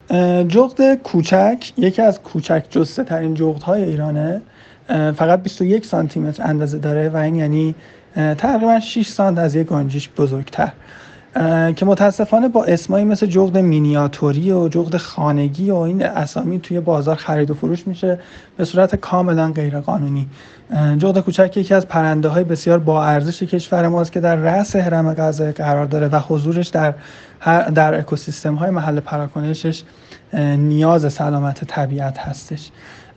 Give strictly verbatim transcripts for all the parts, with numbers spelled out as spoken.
جغد کوچک یکی از کوچک جثه ترین جغدهای ایرانه. فقط بیست و یک سانتی متر اندازه داره و این یعنی تقریبا شش سانت از یک گنجشک بزرگتر، که متاسفانه با اسمایی مثل جغد مینیاتوری و جغد خانگی و این اسامی توی بازار خرید و فروش میشه به صورت کاملا غیرقانونی. جغد کوچک یکی از پرنده‌های بسیار با ارزش کشور ماست که در رأس هرم غذایی قرار داره و حضورش در در اکوسیستم‌های محل پراکنشش نیاز سلامت طبیعت هستش.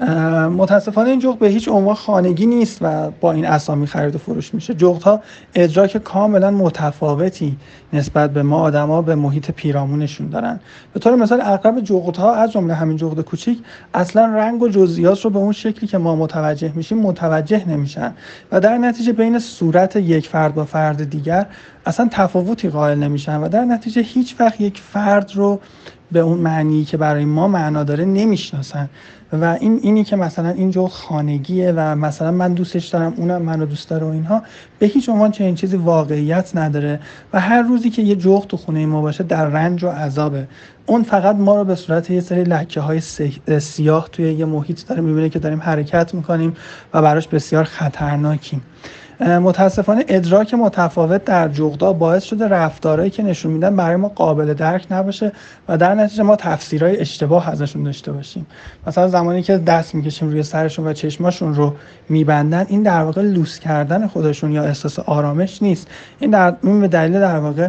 متاسفانه این جغد به هیچ عنوان خانگی نیست و با این اسامی خرید و فروش میشه. جغدها ادراک کاملا متفاوتی نسبت به ما آدما به محیط پیرامونشون دارن. به طور مثال اغلب جغدها از جمله همین جغد کوچیک اصلا رنگ و جزئیات رو به اون شکلی که ما متوجه میشیم متوجه نمیشن و در نتیجه بین صورت یک فرد با فرد دیگر اصلا تفاوتی قائل نمیشن و در نتیجه هیچ وقت یک فرد رو به اون معنی که برای ما معنا داره نمیشناسن و این اینی که مثلا این جغد خانگیه و مثلا من دوستش دارم اونم منو دوست داره و اینها به هیچ عنوان چنین چیزی واقعیت نداره و هر روزی که یه جغد تو خونه ما باشه در رنج و عذابه. اون فقط ما رو به صورت یه سری لکه‌های سیاه توی یه محیط داره میبینه که داریم حرکت میکنیم و براش بسیار خطرناکیم. متاسفانه ادراک متفاوت در جغدها باعث شده رفتارهایی که نشون میدن برای ما قابل درک نباشه و در نتیجه ما تفسیرهای اشتباه ازشون داشته باشیم. مثلا زمانی که دست میکشیم روی سرشون و چشماشون رو میبندن، این در واقع لوس کردن خودشون یا احساس آرامش نیست. این در این به دلیل در واقع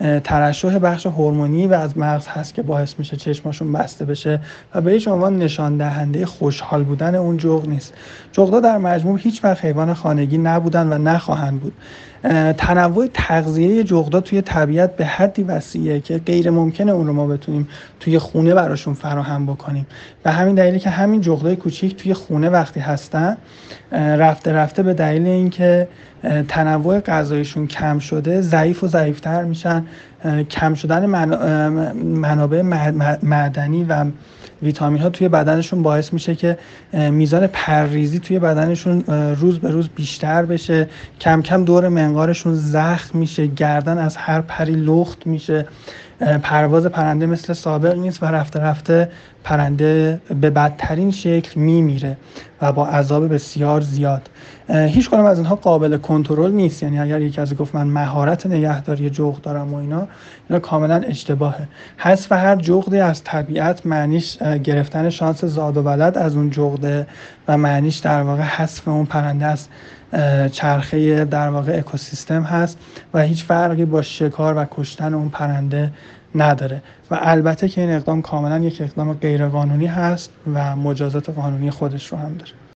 ترشح بخش هورمونی و از مغز هست که باعث میشه چشماشون بسته بشه و به هیچ عنوان نشان دهنده خوشحال بودن اون جغد نیست. جغدها در مجموع هیچ وقت حیوان خانگی نبودن و نخواهند بود. تنوع تغذیه جغدها توی طبیعت به حدی وسیعه که غیر ممکنه اون رو ما بتونیم توی خونه براشون فراهم بکنیم. به همین دلیلی که همین جغدای کوچیک توی خونه وقتی هستن رفته رفته به دلیل اینکه تنوع غذایشون کم شده ضعیف و ضعیفتر میشن. کم شدن منابع معدنی و ویتامین ها توی بدنشون باعث میشه که میزان پرریزی توی بدنشون روز به روز بیشتر بشه. کم کم دور منقارشون زخم میشه، گردن از هر پری لخت میشه، پرواز پرنده مثل سابق نیست و رفته رفته پرنده به بدترین شکل میمیره و با عذاب بسیار زیاد. هیچ کدوم از اینها قابل کنترل نیست. یعنی اگر یکی از گفت من مهارت نگهداری جغد دارم و اینا اینا کاملا اشتباهه. حذف هر جغدی از طبیعت معنیش گرفتن شانس زاد و ولد از اون جغده و معنیش در واقع حذف اون پرنده است چرخه در واقع اکوسیستم هست و هیچ فرقی با شکار و کشتن اون پرنده نداره. و البته که این اقدام کاملا یک اقدام غیرقانونی هست و مجازات قانونی خودش رو هم داره.